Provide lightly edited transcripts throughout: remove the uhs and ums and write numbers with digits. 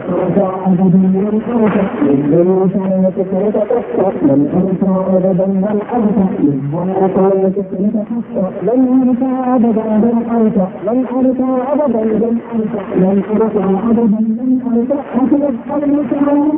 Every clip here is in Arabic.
أرجع أبدا من أرجع للجنة سنتك لن أرجع أبدا من أرجع للجنة سنتك لن أرجع أبدا من أرجع لن أرجع أبدا من أرجع لن أرجع أبدا من أرجع أخلص قلبك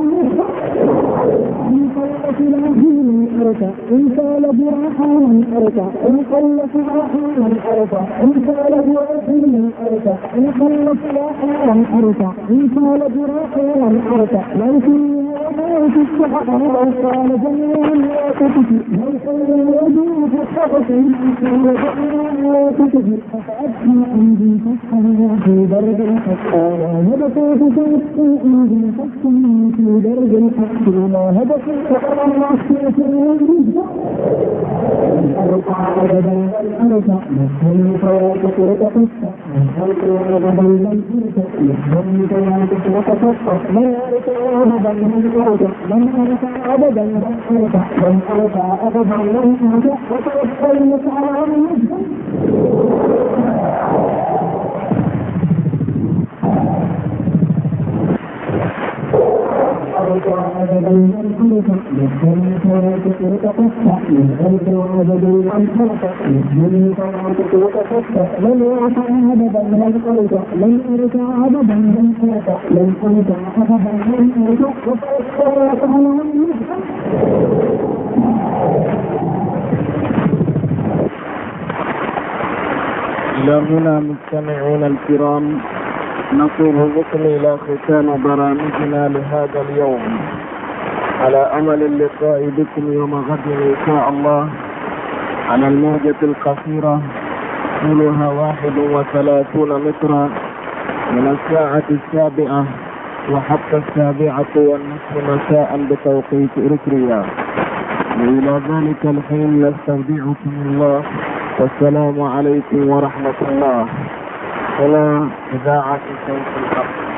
إن قلت إلهي من أرجع إن قال براحة من أرجع إن قلت راحة من أرجع إن قال براحة من أرجع إن قلت راحة من أرجع إن قال براحة من أرجع لو كنت في الصحة لو قال جميعا لا تكفي لو قال الوجود في الصحة لا تكفي فأبكي عندي فسحة في درج الحق وهبكي فسحة عندي فسحة في درج الحق وهبكي فسحة في أرجع أبدا أرجع نحن فواتك لتفسح نحن أبدا لن أرجع نحن فواتك لتفسح من أرجع أبدا من أرجع من أرجع أبدا من أرجع من أرجع أبدا من أرجع وتوكلت على النجم أرجع أبدا من أرجع نحن فواتك لتفسح من أرجع أبدا من أرجع نحن فواتك لتفسح من أرجع أبدا من أرجع من أرجع أبدا من أرجع من أرجع أبدا من أرجع وتوكلت على النجم إلى هنا مستمعون الكرام نصل بكم إلى ختام برامجنا لهذا اليوم على أمل اللقاء بكم يوم غد إن شاء الله على الموجة القصيرة طولها 31 مترا من الساعة 7 وحتى 7:30 مساء بتوقيت إريتريا. وإلى ذلك الحين نستودعكم الله والسلام عليكم ورحمة الله. هنا إذاعة صوت الحق.